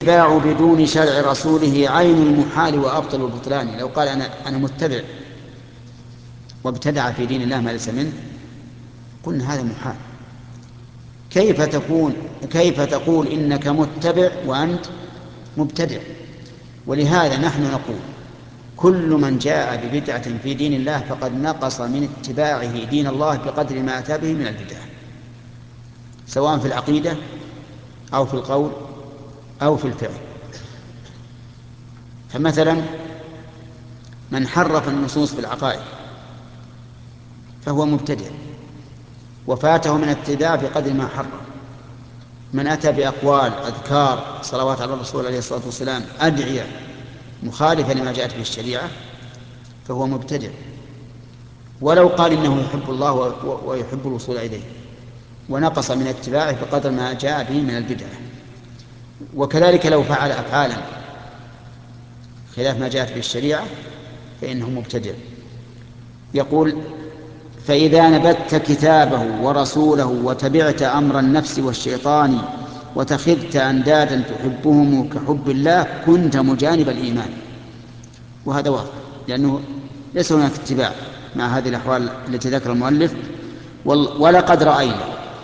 الاتباع بدون شرع رسوله عين المحال وأبطل البطلان. لو قال أنا متبع وابتدع في دين الله ما ليس منه قلنا هذا محال. كيف تقول إنك متبع وأنت مبتدع؟ ولهذا نحن نقول كل من جاء ببدعة في دين الله فقد نقص من اتباعه دين الله بقدر ما أتى به من البدع، سواء في العقيدة أو في القول أو في الفعل. فمثلا من حرف النصوص في العقائد فهو مبتدع وفاته من الاتباع بقدر ما حرف. من أتى بأقوال أذكار صلوات على الرسول عليه الصلاة والسلام أدعية مخالفة لما جاءت به الشريعة فهو مبتدع، ولو قال إنه يحب الله ويحب الوصول إليه، ونقص من اتباعه بقدر ما جاء به من البدعة. وكذلك لو فعل أفعالا خلاف ما جاءت به الشريعة فإنه مبتدع. يقول: فإذا نبذت كتابه ورسوله وتبعت أمر النفس والشيطان وتخذت أندادا تحبهم كحب الله كنت مجانب الإيمان. وهذا واضح لأنه ليس هناك اتباع مع هذه الأحوال التي ذكر المؤلف. ولقد رأينا